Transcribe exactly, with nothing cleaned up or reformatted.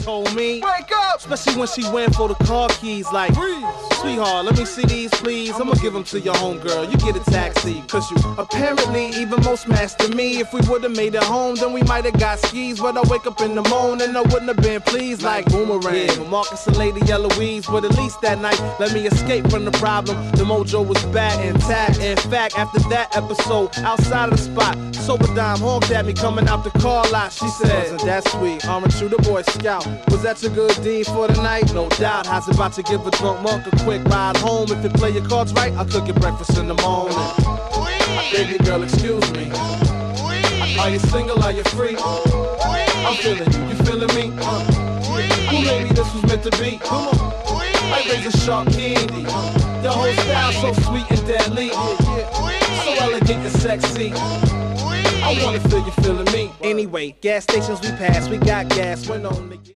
told me, wake up, especially when she went for the car keys like, freeze. Sweetheart, let me see these please. I'ma give them to your homegirl, you get a taxi. Cause you apparently even more smashed than me. If we would've made it home, then we might've got skis. But I wake up in the morning and I wouldn't have been pleased like Boomerang. Yeah, Marcus and Lady Eloise, but at least that night let me escape from the problem. The mojo was back intact. In fact, after that episode, outside of the spot, Sober Dime honked at me coming out the car lot. She said, wasn't that sweet? Aren't you the Boy Scout? Was that your good deed for the night? No doubt. How's it about to give a drunk monk a quick ride home? If you play your cards right, I'll cook your breakfast in the morning. Baby girl, excuse me. Are you single? Are you free? I'm feeling you. You feeling me? Uh, well, maybe this was meant to be. Come on. I raise a sharp candy. The whole style so sweet and deadly. So elegant and sexy. I wanna feel you feeling me. Anyway, gas stations we pass, we got gas, went on to